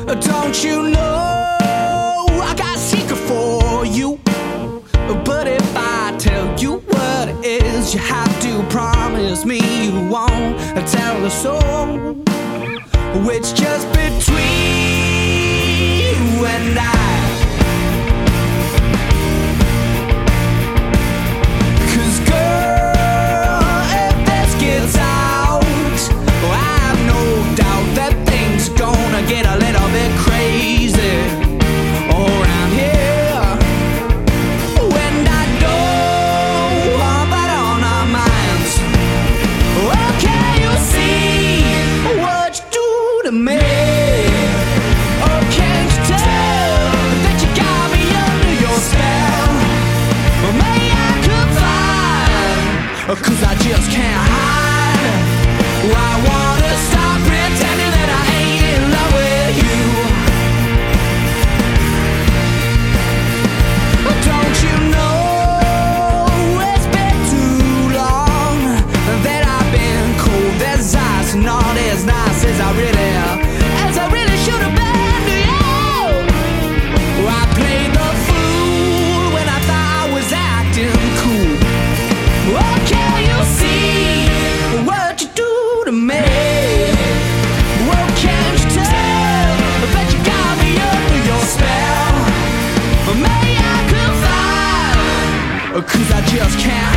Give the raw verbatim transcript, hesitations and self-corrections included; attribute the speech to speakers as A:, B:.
A: Don't you know I got a secret for you? But if I tell you what it is, you have to promise me you won't tell the soul. It's just between you and I. Get a little bit crazy around here, and I know about on our minds. Oh, can you see what you do to me? Oh, can't you tell that you got me under your spell? Well, maybe I could find, 'cause I just can't hide. I wanna stop pretending that I ain't in love with you. Don't you know it's been too long that I've been cold as ice, not as nice as I really, as I really should have been to you. I played the fool when I thought I was acting cool. Oh, can you see what you do to me? Cause I just can't